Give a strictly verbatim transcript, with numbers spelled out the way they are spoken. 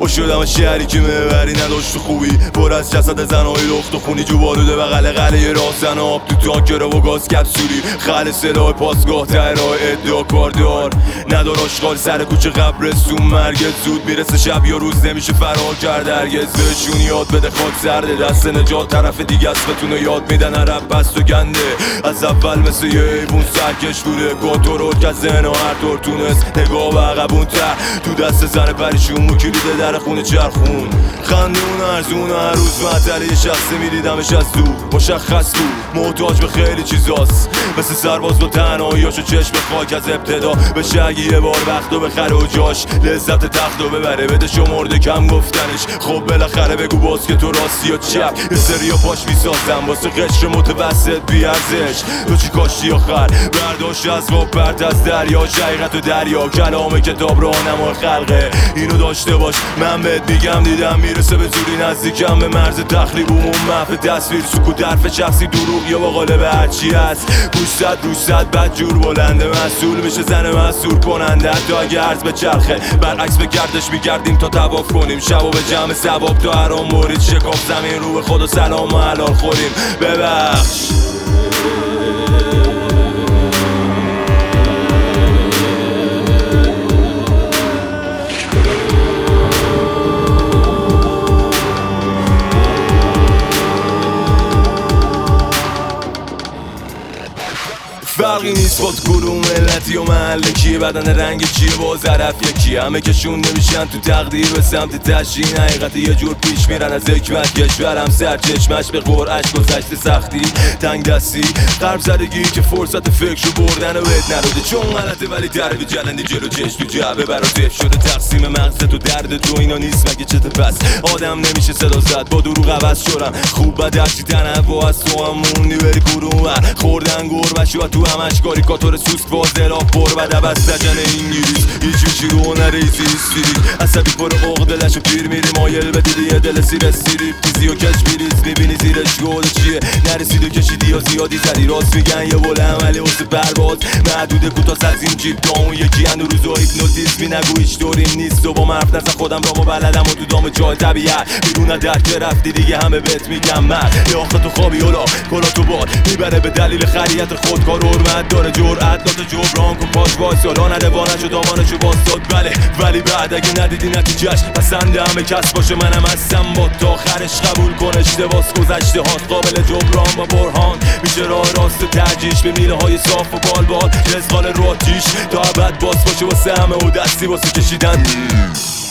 شدم شهری که مبری نداشت خوبی، پر از جسد زنهای لخت و خونی، جو بالوده بغل قلعه راهزن، آب تو تانکر و گاز کپسولی، خل سلاح پاسگاه ته راه ادعا کاردار ندار آشغال سر کوچه قبرستون، مرگت زود میرسه، شب یا روز نمیشه فرار کرد هرگز. بهشون یاد بده خاک سرده، دست نجات طرف دیگه است، بتونه یاد میدن عرب بست و گنده، از اول مثل یه حیوون سرکش بوده، کنترل که ذهن و هر طور تونست نگاه و عقبون تر تو دست زن پریشون و کلید در خونه چرخون، خندون ارزون و هر روز معطل یه شخصی میدیدمش از دور، مشخص بود محتاج به خیلی چیزاست، مثل سرباز با تنهاییاشو چشم خاک از ابتدا بشه، اگه یه بار وقتو بخره و جاش لذت تختو ببره، بده شمرده کم گفتنش، خب بالاخره بگو باز که تو راستی یا چپ، یه سری پاش میسازم واسه قشر متوسط بیارزش، تو چی کاشتی آخر برداشت از واب پرت از دریا، شقیقت و دریا کلام کتاب راهنمای خلقه، اینو داشته باش من بهت میگم، دیدم میرسه به زودی نزدیکم به مرز تخریب عموم، محو تصویر سکوت حرف شخصی دروغ یا با قالب هرچی هست، گوشت روشت بد جور بلنده، مسئول میشه زن مسئول کننده، حتی اگه عرض به چرخه برعکس به گردش میگردیم تا تواف کنیم، شب و به جمع ثواب تا حرام برید، شکاف زمین رو به خدا سلام و حلال خوریم، ببخش فرقی نیست با کدوم ملتی و محل کیه، بدن رنگ کیه با ظرف یکیه، همه کشون نمیشن تو تقدیر به سمت تشرین، حقیقت یه جور پیش میرن از حکمت، کشورم سر چشمش به قرعش گذشته سختی، تنگ دستی غرب زدگی که فرصت فکر رو بردن و بهت نروده، چون غلطه ولی دربی جلندی جلو چش تو جعبه برا زف شده، تقسیم مغزت و درد تو اینا نیست مگه چته، پس آدم نمیشه صدا زد با دروغ عوض شدم، خوب بد هرچی تنوع از تو هم موندی بری کدوم ور، خوردن گربشی و تو همش کاریکاتور سوسک فاضلاب پر و دبست لجن انگلیس، هیچ میشی رو هنر ایزی استریت، عصبی پر عقده لشو پیر میری مایل به دیدی یه دل سیر استریپ، تیزی و کش میریز میبینی زیرش گل چیه، نرسید و کشیدی یا زیادی زدی، راست میگن یه بول عملی واسه پرواز محدود کوتاه از این جیب تا اون یکی اندو روز و هیپنوتیزمی، نگو هیچ دوریم نیست و با مرف نزن خودم رامو بلدم و تو دام جای طبیعت، بیرون درک که رفتی دیگه همه بهت میگم مرد، یا آخه تو خوابی اولا کلا تو باد میبره به دلیل خریت خودکار، حرمت داره جرأت داد جبران کن پاش وایسالا نده وانشو دامانشو باستاد، بله ولی بعد اگه ندیدی نتیجهش پسند همه کس باشه، منم هستم با تا آخرش قبول کن اشتباس گذشته هات قابل جبران با برهان، میشه راه راست ترجیش به میله های صاف و بالبال، رزقال رو آتیش تا ابد باز باشه واسه همه و دستی واسه کشیدن.